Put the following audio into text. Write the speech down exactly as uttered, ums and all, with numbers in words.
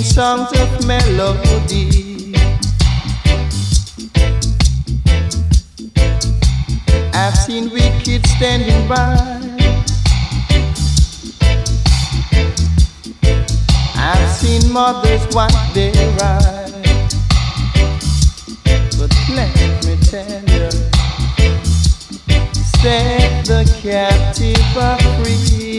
singing songs of melody. I've seen wicked standing by. I've seen mothers wipe their eyes. But let me tell you, set the captive free.